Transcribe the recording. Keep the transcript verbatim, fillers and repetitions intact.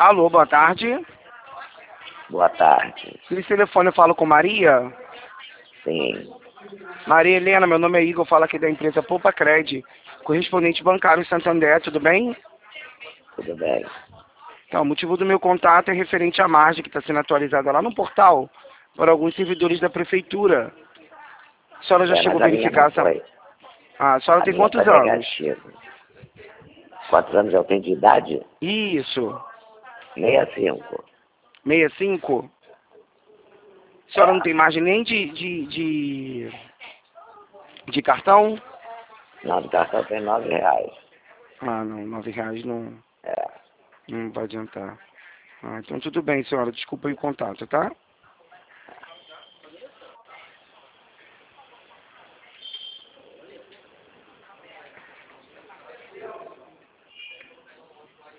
Alô, boa tarde. Boa tarde. Nesse telefone eu falo com Maria? Sim. Maria Helena, meu nome é Igor, falo aqui da empresa Poupa Cred, correspondente bancário Santander, tudo bem? Tudo bem. Então, o motivo do meu contato é referente à margem que está sendo atualizada lá no portal por alguns servidores da prefeitura. A senhora já É, chegou mas a a minha verificar não essa... foi. Ah, a senhora A tem minha quantos foi anos? negativa. Quantos anos eu tenho de idade? Isso. sessenta e cinco. sessenta e cinco? A senhora não tem margem nem de, de, de, de cartão? Não, do cartão tem nove reais. Ah, não, nove reais não, É. não vai adiantar. Ah, então tudo bem, senhora. Desculpa aí o contato, tá?